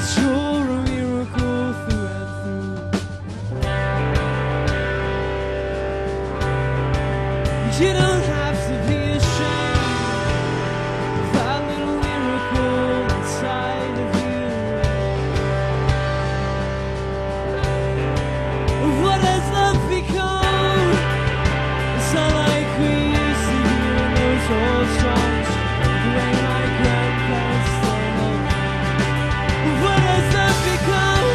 you're a miracle through and through. You don't have to be ashamed of that little miracle inside of you. What has love become? It's not like we used to hear in those old songs, the way my grandparents sang them. What has love become?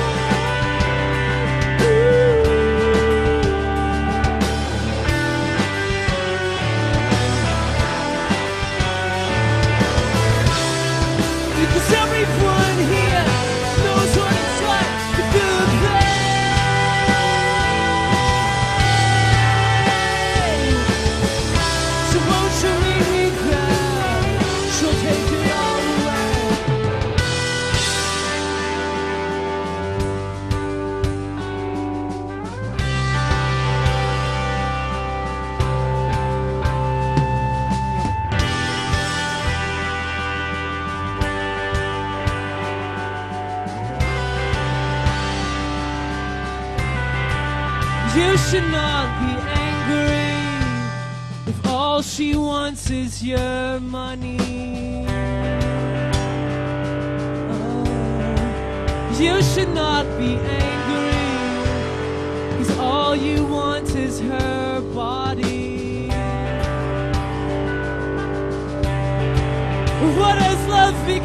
Because everyone here knows what it's like to feel the pain. So won't you meet me there? She'll take it all away. You should not be angry if all she wants is your money. Oh, you should not be angry because all you want is her body. What has love become?